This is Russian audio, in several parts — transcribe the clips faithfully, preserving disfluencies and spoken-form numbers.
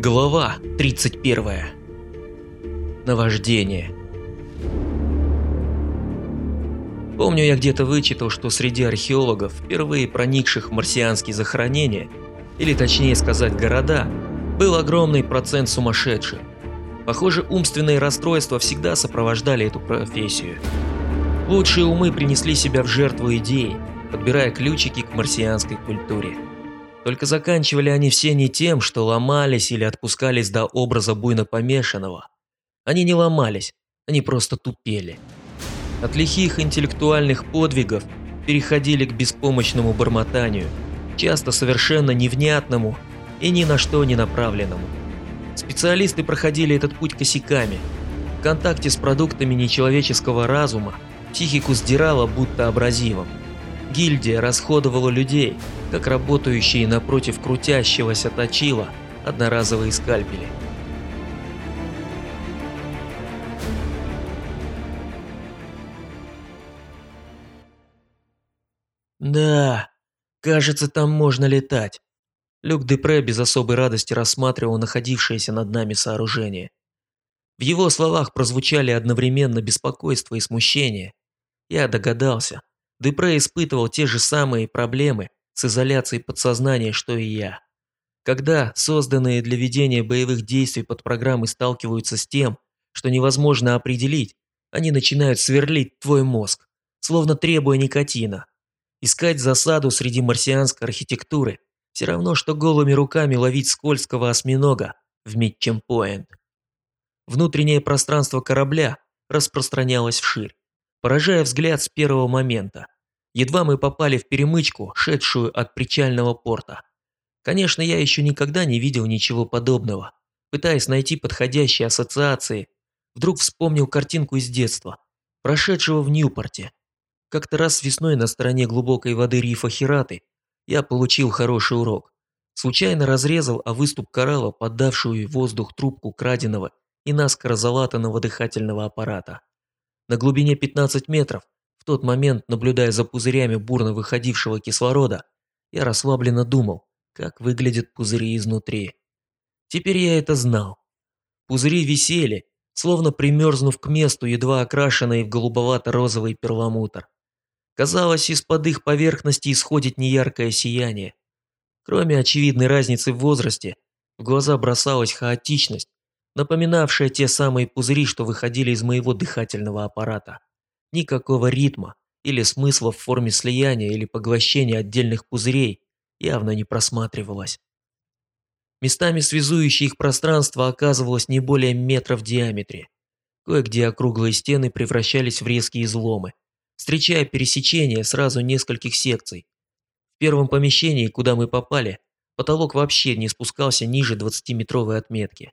Глава тридцать первая. Наваждение. Помню, я где-то вычитал, что среди археологов, впервые проникших в марсианские захоронения, или точнее сказать города, был огромный процент сумасшедших. Похоже, умственные расстройства всегда сопровождали эту профессию. Лучшие умы принесли себя в жертву идеи, подбирая ключики к марсианской культуре. Только заканчивали они все не тем, что ломались или отпускались до образа буйно помешанного. Они не ломались, они просто тупели. От лихих интеллектуальных подвигов переходили к беспомощному бормотанию, часто совершенно невнятному и ни на что не направленному. Специалисты проходили этот путь косяками. В контакте с продуктами нечеловеческого разума психику сдирала будто абразивом. Гильдия расходовала людей, как работающие напротив крутящегося точила одноразовые скальпели. Да, кажется, там можно летать. Люк Депре без особой радости рассматривал находившееся над нами сооружение. В его словах прозвучали одновременно беспокойство и смущение. Я догадался. Депре испытывал те же самые проблемы с изоляцией подсознания, что и я. Когда созданные для ведения боевых действий подпрограммы сталкиваются с тем, что невозможно определить, они начинают сверлить твой мозг, словно требуя никотина. Искать засаду среди марсианской архитектуры все равно, что голыми руками ловить скользкого осьминога в Митчем-Пойнт. Внутреннее пространство корабля распространялось вширь, поражая взгляд с первого момента. Едва мы попали в перемычку, шедшую от причального порта. Конечно, я еще никогда не видел ничего подобного. Пытаясь найти подходящие ассоциации, вдруг вспомнил картинку из детства, прошедшего в Ньюпорте. Как-то раз весной на стороне глубокой воды рифа Хираты я получил хороший урок. Случайно разрезал о выступ коралла поддавшую в воздух трубку краденого и наскоро залатанного дыхательного аппарата. На глубине пятнадцати метров, в тот момент, наблюдая за пузырями бурно выходившего кислорода, я расслабленно думал, как выглядят пузыри изнутри. Теперь я это знал. Пузыри висели, словно примерзнув к месту, едва окрашенные в голубовато-розовый перламутр. Казалось, из-под их поверхности исходит неяркое сияние. Кроме очевидной разницы в возрасте, в глаза бросалась хаотичность, напоминавшая те самые пузыри, что выходили из моего дыхательного аппарата. Никакого ритма или смысла в форме слияния или поглощения отдельных пузырей явно не просматривалось. Местами связующее их пространство оказывалось не более метра в диаметре. Кое-где округлые стены превращались в резкие изломы, встречая пересечение сразу нескольких секций. В первом помещении, куда мы попали, потолок вообще не спускался ниже двадцатиметровой отметки.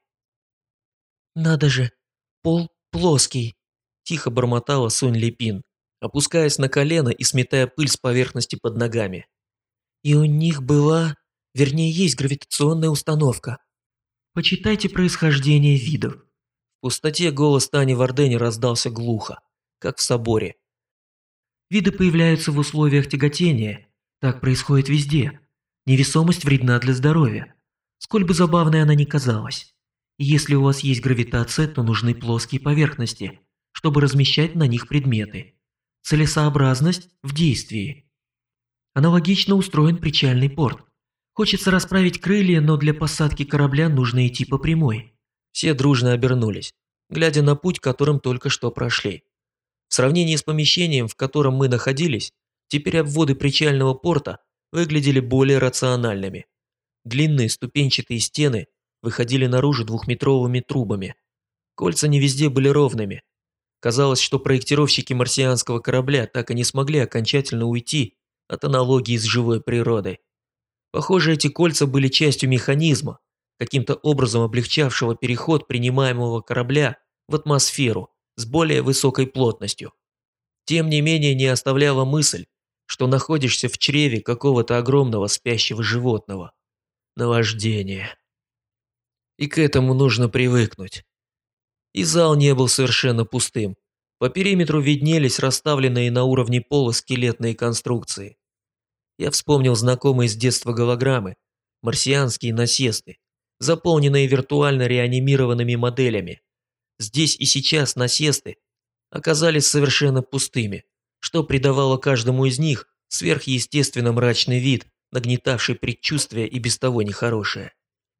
«Надо же, пол плоский», – тихо бормотала Сунь Липин, опускаясь на колено и сметая пыль с поверхности под ногами. «И у них была, вернее, есть гравитационная установка. Почитайте происхождение видов». В пустоте голос Тани Вардени раздался глухо, как в соборе. «Виды появляются в условиях тяготения. Так происходит везде. Невесомость вредна для здоровья, сколь бы забавной она ни казалась. И если у вас есть гравитация, то нужны плоские поверхности, чтобы размещать на них предметы. Целесообразность в действии. Аналогично устроен причальный порт. Хочется расправить крылья, но для посадки корабля нужно идти по прямой». Все дружно обернулись, глядя на путь, которым только что прошли. В сравнении с помещением, в котором мы находились, теперь обводы причального порта выглядели более рациональными. Длинные ступенчатые стены выходили наружу двухметровыми трубами. Кольца не везде были ровными. Казалось, что проектировщики марсианского корабля так и не смогли окончательно уйти от аналогии с живой природой. Похоже, эти кольца были частью механизма, каким-то образом облегчавшего переход принимаемого корабля в атмосферу с более высокой плотностью. Тем не менее, не оставляла мысль, что находишься в чреве какого-то огромного спящего животного. Наваждение. И к этому нужно привыкнуть. И зал не был совершенно пустым. По периметру виднелись расставленные на уровне пола скелетные конструкции. Я вспомнил знакомые с детства голограммы, марсианские насесты, заполненные виртуально реанимированными моделями. Здесь и сейчас насесты оказались совершенно пустыми, что придавало каждому из них сверхъестественно мрачный вид, нагнетавший предчувствие и без того нехорошее.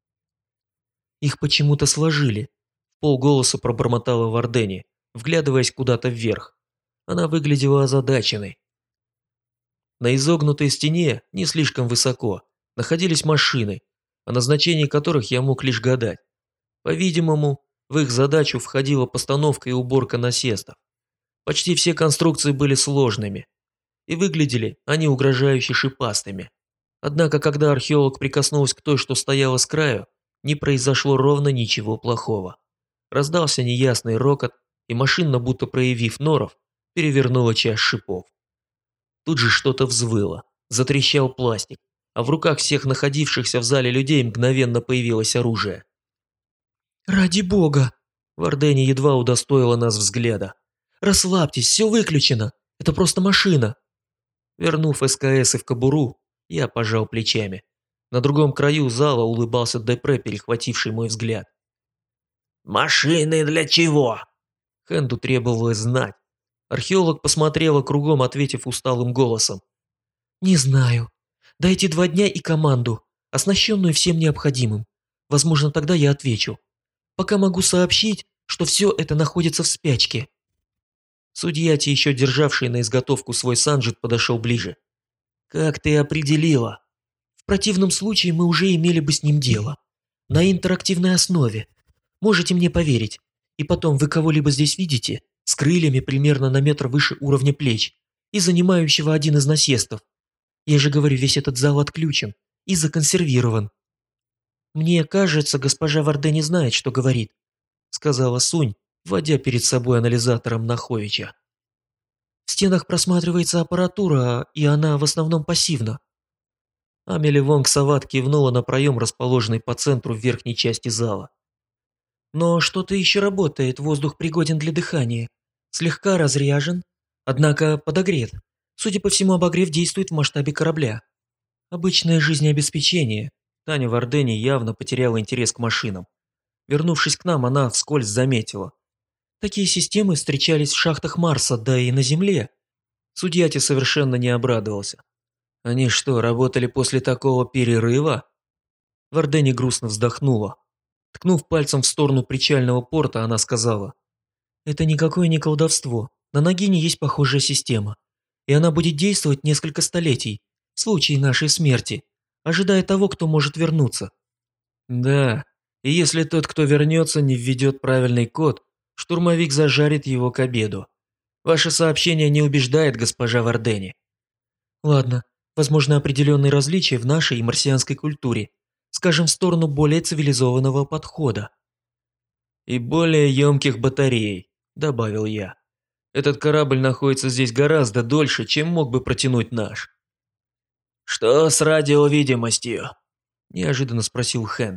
Их почему-то сложили. В полголоса пробормотала Вардени, вглядываясь куда-то вверх. Она выглядела озадаченной. На изогнутой стене, не слишком высоко, находились машины, о назначении которых я мог лишь гадать. По-видимому, в их задачу входила постановка и уборка насестов. Почти все конструкции были сложными, и выглядели они угрожающе шипастыми. Однако, когда археолог прикоснулся к той, что стояла с краю, не произошло ровно ничего плохого. Раздался неясный рокот, и машина, будто проявив норов, перевернула часть шипов. Тут же что-то взвыло, затрещал пластик, а в руках всех находившихся в зале людей мгновенно появилось оружие. «Ради бога!» Вардени едва удостоила нас взгляда. «Расслабьтесь, все выключено! Это просто машина!» Вернув СКС и в кобуру, я пожал плечами. На другом краю зала улыбался Депре, перехвативший мой взгляд. «Машины для чего?» Хенду требовалось знать. Археолог посмотрела кругом, ответив усталым голосом. «Не знаю. Дайте два дня и команду, оснащенную всем необходимым. Возможно, тогда я отвечу. Пока могу сообщить, что все это находится в спячке». Судьяти, еще державший на изготовку свой санджит, подошел ближе. «Как ты определила?» «В противном случае мы уже имели бы с ним дело. На интерактивной основе. Можете мне поверить. И потом, вы кого-либо здесь видите? С крыльями примерно на метр выше уровня плеч и занимающего один из насестов. Я же говорю, весь этот зал отключен и законсервирован». «Мне кажется, госпожа Вардени знает, что говорит», — сказала Сунь, вводя перед собой анализатором Наховича. «В стенах просматривается аппаратура, и она в основном пассивна». Амели Вонг Сават кивнула на проем, расположенный по центру в верхней части зала. «Но что-то еще работает, воздух пригоден для дыхания. Слегка разряжен, однако подогрет. Судя по всему, обогрев действует в масштабе корабля. Обычное жизнеобеспечение». Таня Вардени явно потеряла интерес к машинам. Вернувшись к нам, она вскользь заметила. «Такие системы встречались в шахтах Марса, да и на Земле». Судьяти совершенно не обрадовался. «Они что, работали после такого перерыва?» Вардени грустно вздохнула. Ткнув пальцем в сторону причального порта, она сказала. «Это никакое не колдовство. На Нагине есть похожая система. И она будет действовать несколько столетий, в случае нашей смерти, ожидая того, кто может вернуться». «Да, и если тот, кто вернется, не введет правильный код, штурмовик зажарит его к обеду. Ваше сообщение не убеждает, госпожа Вардени». «Ладно, возможно определенные различия в нашей и марсианской культуре, скажем, в сторону более цивилизованного подхода». «И более емких батарей», – добавил я. «Этот корабль находится здесь гораздо дольше, чем мог бы протянуть наш». «Что с радиовидимостью?» – неожиданно спросил Хэн.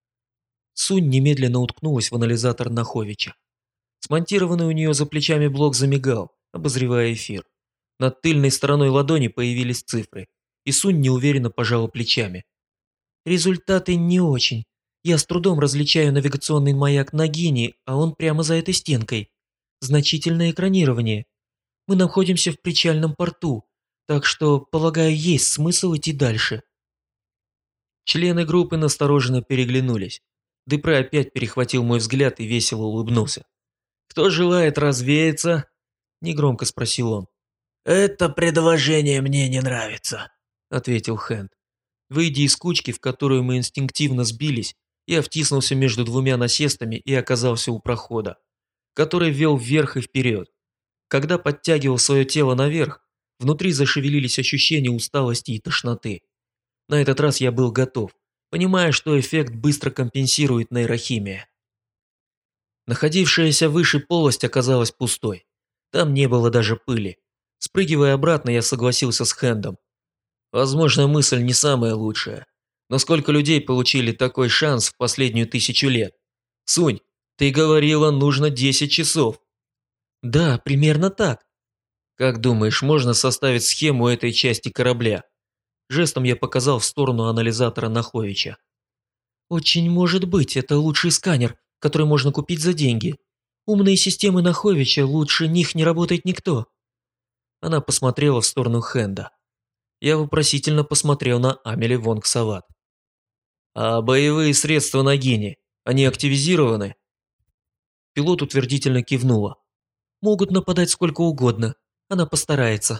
Сунь немедленно уткнулась в анализатор Наховича. Смонтированный у нее за плечами блок замигал, обозревая эфир. Над тыльной стороной ладони появились цифры, и Сунь неуверенно пожала плечами. «Результаты не очень. Я с трудом различаю навигационный маяк Нагини, а он прямо за этой стенкой. Значительное экранирование. Мы находимся в причальном порту, так что, полагаю, есть смысл идти дальше». Члены группы настороженно переглянулись. Депре опять перехватил мой взгляд и весело улыбнулся. «Кто желает развеяться?» – негромко спросил он. «Это предложение мне не нравится», – ответил Хэнд. Выйдя из кучки, в которую мы инстинктивно сбились, я втиснулся между двумя насестами и оказался у прохода, который вел вверх и вперед. Когда подтягивал свое тело наверх, внутри зашевелились ощущения усталости и тошноты. На этот раз я был готов, понимая, что эффект быстро компенсирует нейрохимия. Находившаяся выше полость оказалась пустой. Там не было даже пыли. Спрыгивая обратно, я согласился с Хэндом. Возможно, мысль не самая лучшая. Но сколько людей получили такой шанс в последнюю тысячу лет? Сунь, ты говорила, нужно десять часов. Да, примерно так. Как думаешь, можно составить схему этой части корабля? Жестом я показал в сторону анализатора Наховича. Очень может быть, это лучший сканер, который можно купить за деньги. Умные системы Наховича, лучше них не работает никто. Она посмотрела в сторону Хенда. Я вопросительно посмотрел на Амели Вонг Сават. А боевые средства Нагини, они активизированы? Пилот утвердительно кивнула. Могут нападать сколько угодно, она постарается.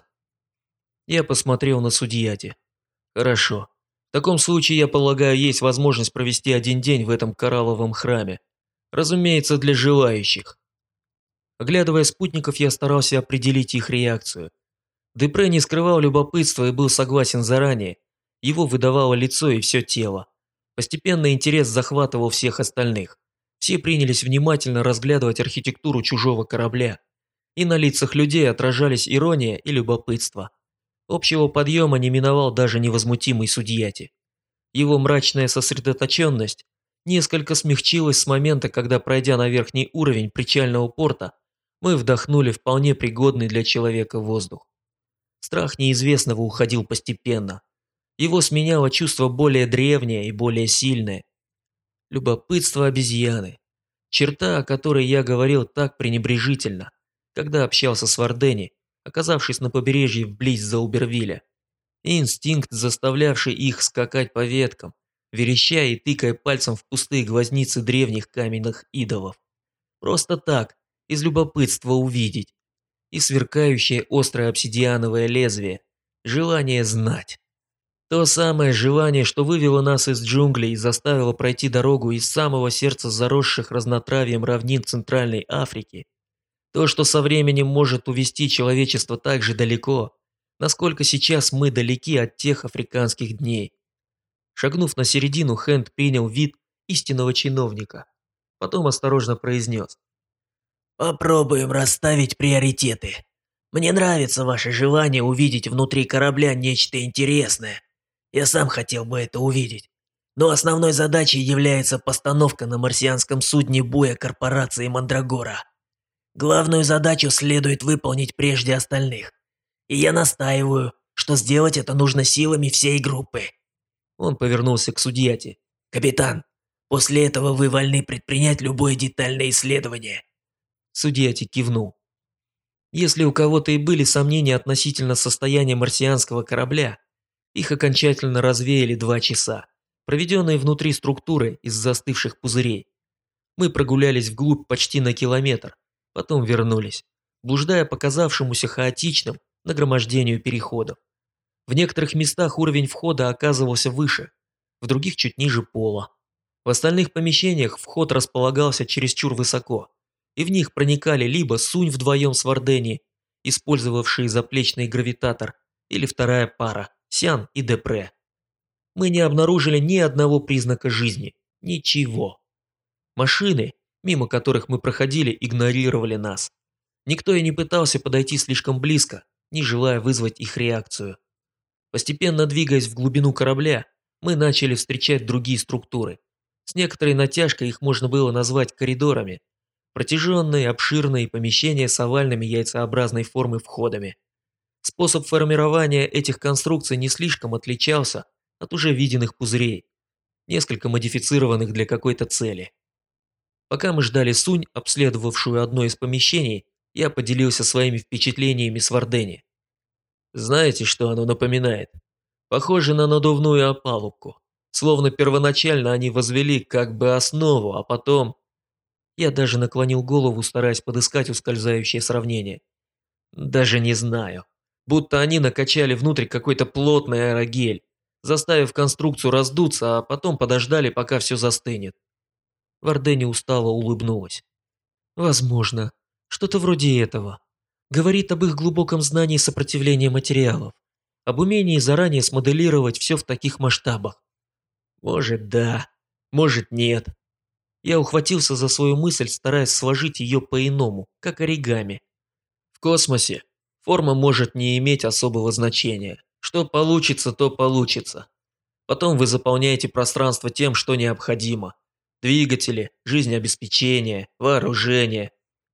Я посмотрел на Судьяти. Хорошо. В таком случае, я полагаю, есть возможность провести один день в этом коралловом храме. Разумеется, для желающих. Оглядывая спутников, я старался определить их реакцию. Депре не скрывал любопытства и был согласен заранее. Его выдавало лицо и все тело. Постепенно интерес захватывал всех остальных. Все принялись внимательно разглядывать архитектуру чужого корабля. И на лицах людей отражались ирония и любопытство. Общего подъема не миновал даже невозмутимый Судьяти. Его мрачная сосредоточенность несколько смягчилась с момента, когда, пройдя на верхний уровень причального порта, мы вдохнули вполне пригодный для человека воздух. Страх неизвестного уходил постепенно. Его сменяло чувство более древнее и более сильное. Любопытство обезьяны. Черта, о которой я говорил так пренебрежительно, когда общался с Вардени, оказавшись на побережье вблизь Заубервилля. Инстинкт, заставлявший их скакать по веткам, вереща и тыкая пальцем в пустые глазницы древних каменных идолов. Просто так, из любопытства увидеть. И сверкающее острое обсидиановое лезвие. Желание знать. То самое желание, что вывело нас из джунглей и заставило пройти дорогу из самого сердца заросших разнотравьем равнин Центральной Африки. То, что со временем может увести человечество так же далеко, насколько сейчас мы далеки от тех африканских дней. Шагнув на середину, Хэнд принял вид истинного чиновника. Потом осторожно произнес. Попробуем расставить приоритеты. Мне нравится ваше желание увидеть внутри корабля нечто интересное. Я сам хотел бы это увидеть. Но основной задачей является постановка на марсианском судне боя корпорации Мандрагора. Главную задачу следует выполнить прежде остальных. И я настаиваю, что сделать это нужно силами всей группы. Он повернулся к Судьяти. Капитан, после этого вы вольны предпринять любое детальное исследование. Судьяти кивнул. Если у кого-то и были сомнения относительно состояния марсианского корабля, их окончательно развеяли два часа, проведенные внутри структуры из застывших пузырей. Мы прогулялись вглубь почти на километр, потом вернулись, блуждая по казавшемуся хаотичным нагромождению переходов. В некоторых местах уровень входа оказывался выше, в других чуть ниже пола. В остальных помещениях вход располагался чересчур высоко, и в них проникали либо Сунь вдвоем с Вардени, использовавшие заплечный гравитатор, или вторая пара, Сян и Депре. Мы не обнаружили ни одного признака жизни, ничего. Машины, мимо которых мы проходили, игнорировали нас. Никто и не пытался подойти слишком близко, не желая вызвать их реакцию. Постепенно двигаясь в глубину корабля, мы начали встречать другие структуры. С некоторой натяжкой их можно было назвать коридорами. Протяженные, обширные помещения с овальными яйцеобразной формы входами. Способ формирования этих конструкций не слишком отличался от уже виденных пузырей, несколько модифицированных для какой-то цели. Пока мы ждали Сунь, обследовавшую одно из помещений, я поделился своими впечатлениями с Вардени. Знаете, что оно напоминает? Похоже на надувную опалубку. Словно первоначально они возвели как бы основу, а потом... Я даже наклонил голову, стараясь подыскать ускользающее сравнение. Даже не знаю. Будто они накачали внутрь какой-то плотный аэрогель, заставив конструкцию раздуться, а потом подождали, пока все застынет. Вардени устало улыбнулась. Возможно, что-то вроде этого. Говорит об их глубоком знании сопротивления материалов, об умении заранее смоделировать все в таких масштабах. Может, да, может, нет. Я ухватился за свою мысль, стараясь сложить ее по-иному, как оригами. В космосе форма может не иметь особого значения. Что получится, то получится. Потом вы заполняете пространство тем, что необходимо. Двигатели, жизнеобеспечение, вооружение.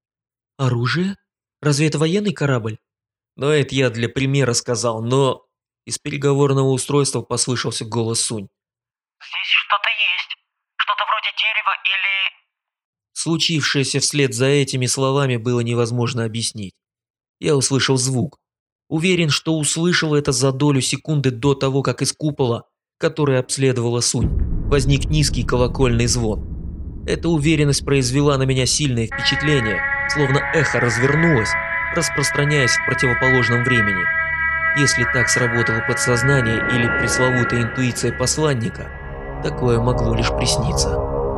Оружие? Разве это военный корабль? Но это я для примера сказал, но... Из переговорного устройства послышался голос Сунь. «Здесь что-то есть». Что-то вроде дерева или... Случившееся вслед за этими словами было невозможно объяснить. Я услышал звук. Уверен, что услышал это за долю секунды до того, как из купола, который обследовала Сунь, возник низкий колокольный звон. Эта уверенность произвела на меня сильное впечатление, словно эхо развернулось, распространяясь в противоположном времени. Если так сработало подсознание или пресловутая интуиция посланника, такое могло лишь присниться.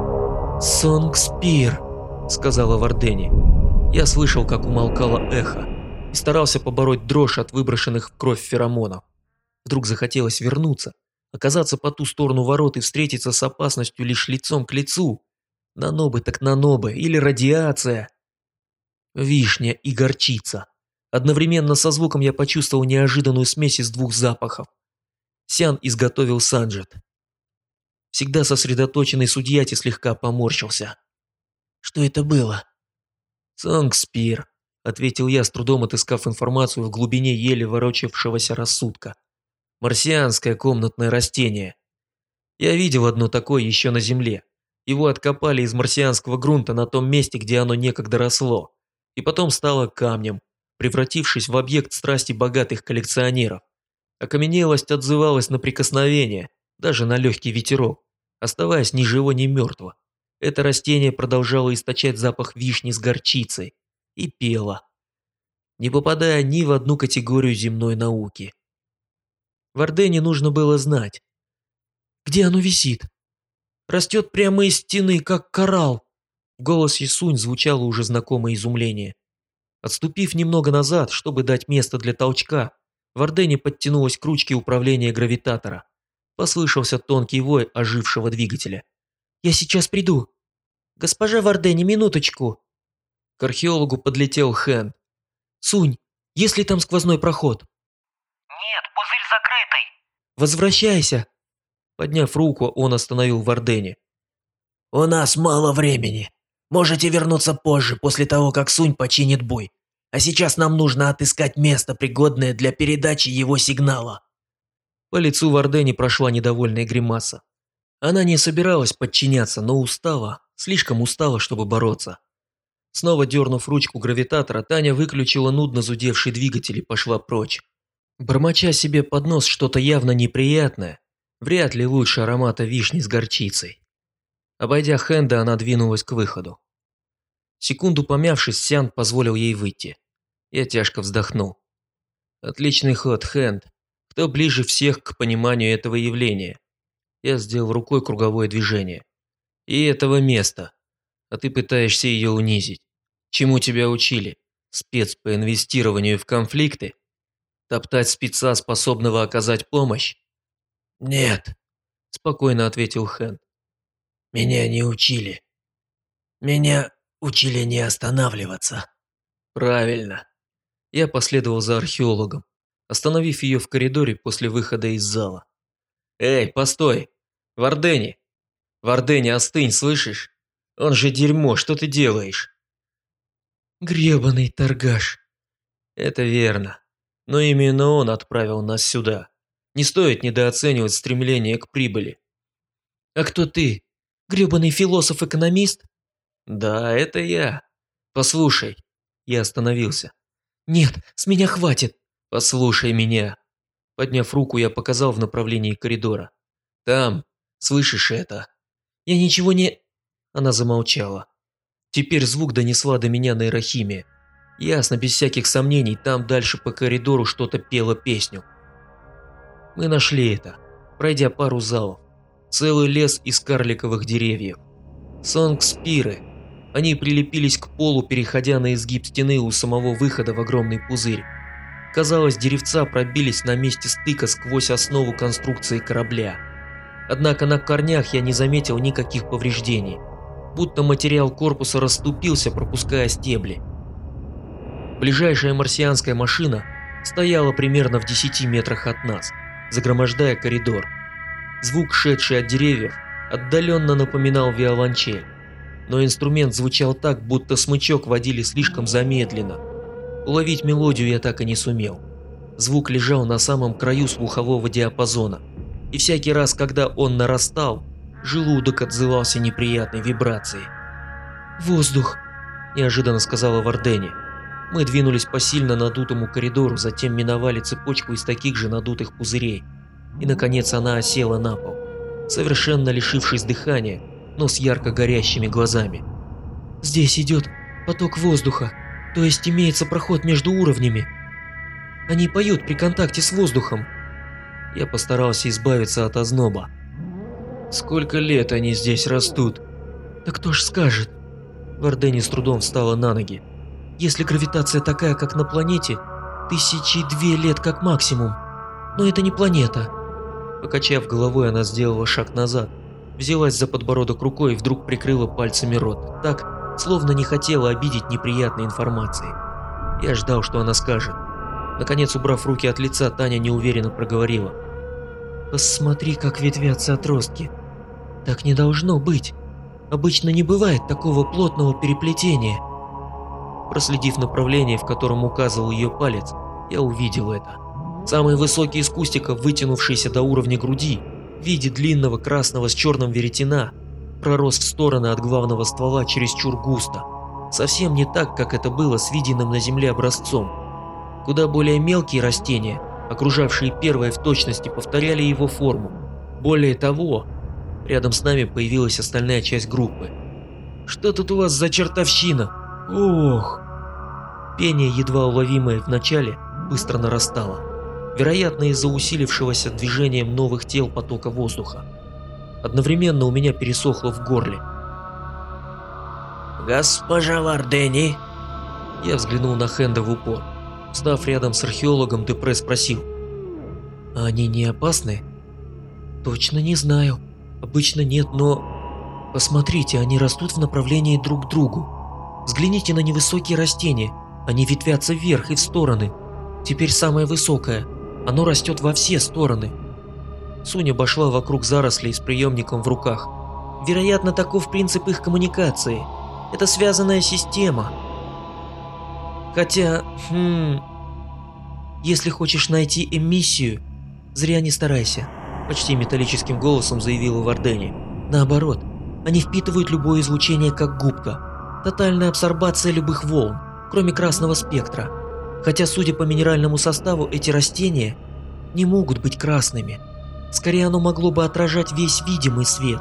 «Сонгспир», — сказала Вардени. Я слышал, как умолкало эхо, и старался побороть дрожь от выброшенных в кровь феромонов. Вдруг захотелось вернуться, оказаться по ту сторону ворот и встретиться с опасностью лишь лицом к лицу. Нанобы так нанобы, или радиация. Вишня и горчица. Одновременно со звуком я почувствовал неожиданную смесь из двух запахов. Сян изготовил санджет. Всегда сосредоточенный судьяти слегка поморщился. «Что это было?» «Сонгспир», — ответил я, с трудом отыскав информацию в глубине еле ворочавшегося рассудка. «Марсианское комнатное растение. Я видел одно такое еще на Земле. Его откопали из марсианского грунта на том месте, где оно некогда росло, и потом стало камнем, превратившись в объект страсти богатых коллекционеров. Окаменелость отзывалась на прикосновение, даже на легкий ветерок, оставаясь ни живо, ни мертво. Это растение продолжало источать запах вишни с горчицей и пело, не попадая ни в одну категорию земной науки. Вардене нужно было знать, где оно висит. Растет прямо из стены, как коралл. В голосе Сунь звучало уже знакомое изумление. Отступив немного назад, чтобы дать место для толчка, Вардене подтянулась к ручке управления гравитатора. Послышался тонкий вой ожившего двигателя. «Я сейчас приду!» «Госпожа Вардене, минуточку!» К археологу подлетел Хэн. «Сунь, есть ли там сквозной проход?» «Нет, пузырь закрытый!» «Возвращайся!» Подняв руку, он остановил Вардене. «У нас мало времени. Можете вернуться позже, после того, как Сунь починит буй. А сейчас нам нужно отыскать место, пригодное для передачи его сигнала». По лицу Вардени прошла недовольная гримаса. Она не собиралась подчиняться, но устала, слишком устала, чтобы бороться. Снова дернув ручку гравитатора, Таня выключила нудно зудевший двигатель и пошла прочь. Бормоча себе под нос что-то явно неприятное, вряд ли лучше аромата вишни с горчицей. Обойдя Хэнда, она двинулась к выходу. Секунду помявшись, Сян позволил ей выйти. Я тяжко вздохнул. Отличный ход, Хэнд. Кто ближе всех к пониманию этого явления? Я сделал рукой круговое движение. И этого места. А ты пытаешься ее унизить. Чему тебя учили? Спец по инвестированию в конфликты? Топтать спеца, способного оказать помощь? «Нет», – спокойно ответил Хэнд. «Меня не учили. Меня учили не останавливаться». Правильно. Я последовал за археологом, остановив ее в коридоре после выхода из зала. «Эй, постой! Вардени! Вардени, остынь, слышишь? Он же дерьмо, что ты делаешь?» «Гребаный торгаш!» «Это верно. Но именно он отправил нас сюда. Не стоит недооценивать стремление к прибыли». «А кто ты? Гребаный философ-экономист?» «Да, это я. Послушай». Я остановился. «Нет, с меня хватит!» «Послушай меня!» Подняв руку, я показал в направлении коридора. «Там, слышишь это?» «Я ничего не...» Она замолчала. Теперь звук донесла до меня нейрохимия. Ясно, без всяких сомнений, там дальше по коридору что-то пело песню. Мы нашли это, пройдя пару залов. Целый лес из карликовых деревьев. Сонгспиры. Они прилепились к полу, переходя на изгиб стены у самого выхода в огромный пузырь. Казалось, деревца пробились на месте стыка сквозь основу конструкции корабля. Однако на корнях я не заметил никаких повреждений, будто материал корпуса расступился, пропуская стебли. Ближайшая марсианская машина стояла примерно в десяти метрах от нас, загромождая коридор. Звук, шедший от деревьев, отдаленно напоминал виолончель, но инструмент звучал так, будто смычок водили слишком замедленно. Уловить мелодию я так и не сумел. Звук лежал на самом краю слухового диапазона, и всякий раз, когда он нарастал, Желудок отзывался неприятной вибрацией. «Воздух!» – неожиданно сказала Вардени. Мы двинулись по сильно надутому коридору, затем миновали цепочку из таких же надутых пузырей. И, наконец, она осела на пол, совершенно лишившись дыхания, но с ярко горящими глазами. «Здесь идет поток воздуха, то есть имеется проход между уровнями. Они поют при контакте с воздухом». Я постарался избавиться от озноба. «Сколько лет они здесь растут?» «Да кто ж скажет?» Вардени с трудом встала на ноги. «Если гравитация такая, как на планете, тысячи две лет как максимум. Но это не планета». Покачав головой, она сделала шаг назад, взялась за подбородок рукой и вдруг прикрыла пальцами рот, так, словно не хотела обидеть неприятной информацией. Я ждал, что она скажет. Наконец, убрав руки от лица, Таня неуверенно проговорила. «Посмотри, как ветвятся отростки. Так не должно быть. Обычно не бывает такого плотного переплетения». Проследив направление, в котором указывал ее палец, я увидел это. Самый высокий из кустиков, вытянувшийся до уровня груди, в виде длинного красного с черным веретена, пророс в стороны от главного ствола чересчур густо. Совсем не так, как это было с виденным на земле образцом. Куда более мелкие растения, окружавшие первое в точности, повторяли его форму. Более того, рядом с нами появилась остальная часть группы. «Что тут у вас за чертовщина? Ох!» Пение, едва уловимое в начале, быстро нарастало. Вероятно, из-за усилившегося движением новых тел потока воздуха. Одновременно у меня пересохло в горле. «Госпожа Вардени?» Я взглянул на Хенда в упор. Встав рядом с археологом, Депре спросил. «А они не опасны?» «Точно не знаю. Обычно нет, но... Посмотрите, они растут в направлении друг к другу. Взгляните на невысокие растения. Они ветвятся вверх и в стороны. Теперь самое высокое. Оно растет во все стороны». Сунь обошла вокруг зарослей с приемником в руках. «Вероятно, таков принцип их коммуникации. Это связанная система. Хотя, хм... Если хочешь найти эмиссию, зря не старайся», – почти металлическим голосом заявила Вардени. «Наоборот, они впитывают любое излучение как губка. Тотальная абсорбация любых волн, кроме красного спектра. Хотя, судя по минеральному составу, эти растения не могут быть красными. Скорее, оно могло бы отражать весь видимый свет».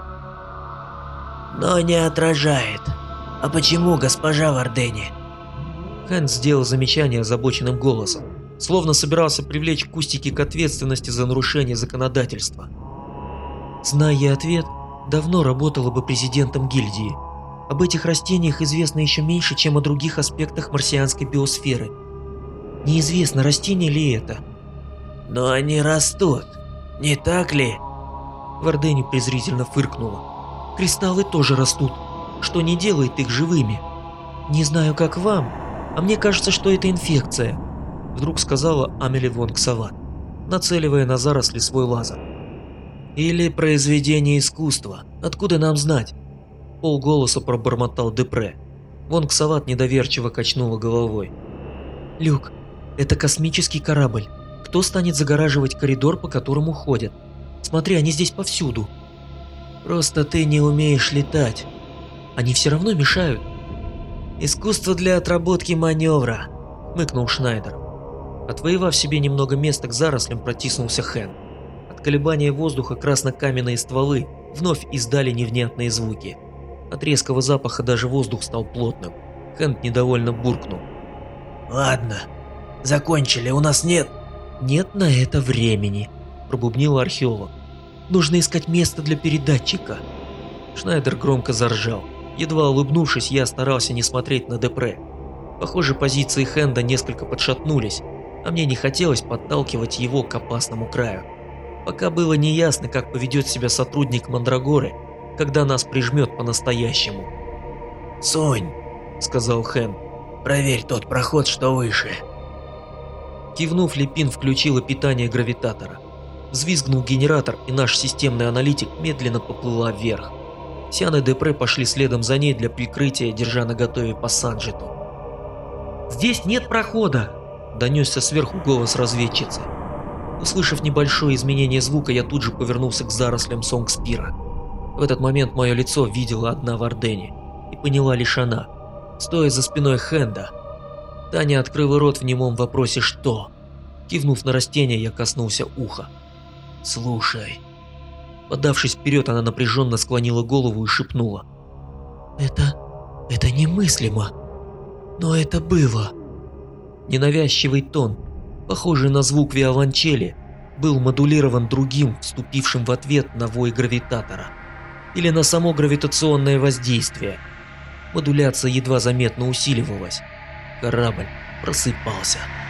«Но не отражает. А почему, госпожа Вардени?» Хэнд сделал замечание озабоченным голосом, словно собирался привлечь кустики к ответственности за нарушение законодательства. «Зная ответ, давно работала бы президентом гильдии. Об этих растениях известно еще меньше, чем о других аспектах марсианской биосферы. Неизвестно, растение ли это». «Но они растут, не так ли?» Вардени презрительно фыркнула. «Кристаллы тоже растут, что не делает их живыми. Не знаю, как вам, а мне кажется, что это инфекция», — вдруг сказала Амели Вонг-Сават, нацеливая на заросли свой лазер. «Или произведение искусства, откуда нам знать?» — полголоса пробормотал Депре. Вонг-Сават недоверчиво качнула головой. «Люк, это космический корабль. Кто станет загораживать коридор, по которому ходят? Смотри, они здесь повсюду». «Просто ты не умеешь летать. Они все равно мешают». «Искусство для отработки маневра», — хмыкнул Шнайдер. Отвоевав себе немного места к зарослям, протиснулся Хэн. От колебания воздуха красно-каменные стволы вновь издали невнятные звуки. От резкого запаха даже воздух стал плотным. Хэн недовольно буркнул. «Ладно, закончили, у нас нет...» «Нет на это времени», – пробубнил археолог. «Нужно искать место для передатчика». Шнайдер громко заржал. Едва улыбнувшись, я старался не смотреть на Депре. Похоже, позиции Хенда несколько подшатнулись, а мне не хотелось подталкивать его к опасному краю. Пока было неясно, как поведет себя сотрудник Мандрагоры, когда нас прижмет по-настоящему. «Сонь», — сказал Хэн, — «проверь тот проход, что выше». Кивнув, Лепин включила питание гравитатора. Взвизгнул генератор, и наш системный аналитик медленно поплыла вверх. Сиан и Депре пошли следом за ней для прикрытия, держа наготове по Санджиту. «Здесь нет прохода!» – донесся сверху голос разведчицы. Услышав небольшое изменение звука, я тут же повернулся к зарослям Сонгспира. В этот момент мое лицо видела одна Вардени, и поняла лишь она, стоя за спиной Хенда. Таня открыла рот в немом вопросе «что?». Кивнув на растение, я коснулся уха. «Слушай». Подавшись вперед, она напряженно склонила голову и шепнула. «Это... это немыслимо. Но это было». Ненавязчивый тон, похожий на звук виолончели, был модулирован другим, вступившим в ответ на вой гравитатора. Или на само гравитационное воздействие. Модуляция едва заметно усиливалась. Корабль просыпался.